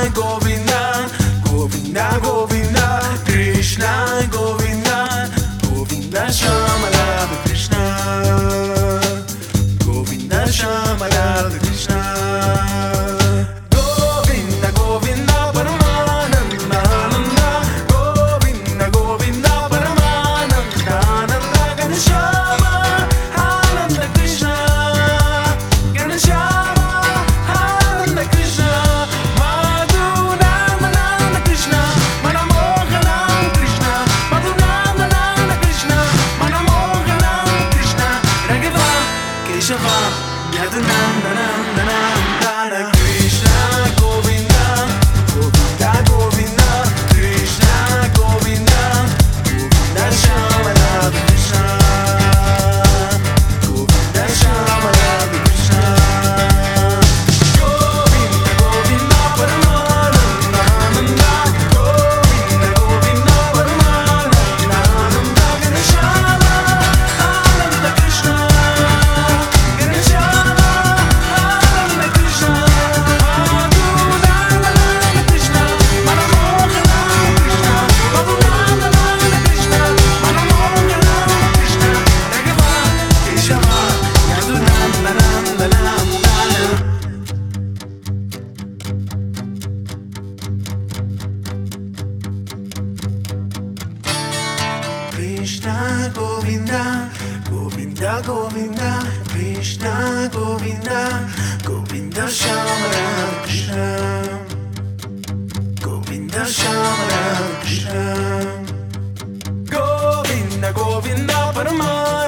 Govinda, Govinda, Govinda, Krishna Govinda, Govinda Shama Radha Krishna, Govinda Shama Radha Krishna. Govinda, Govinda, Paramananda, Nanda, Govinda, Govinda, Paramananda, Nanda, Ganeshama, Ananda Krishna, Ganeshama, Ananda Krishna, Madhunandananda Krishna, Manamohanam Krishna, Madhunandananda Krishna, Manamohanam Krishna, Raghava, Keshava, Yadunandanandanandana Krishna Govinda, Govinda, Govinda, Krishna Govinda, Govinda Shama Radha Krishna, Govinda Shama Radha Krishna. Govinda, Govinda, Paramananda, Nanda, Govinda, Govinda, Paramananda, Nanda, Ganeshama, Ananda Krishna, Ganeshama, Ananda Krishna, Madhunandananda Krishna, Manamohanam Krishna, Madhunandananda Krishna, Manamohanam Krishna, Raghava, Keshava, Yadunandanandana. Krishna Govinda, Govinda, Govinda, Krishna Govinda, Govinda Shama Radha Krishna, Govinda Shama Radha Krishna, Govinda, Govinda, Paramananda.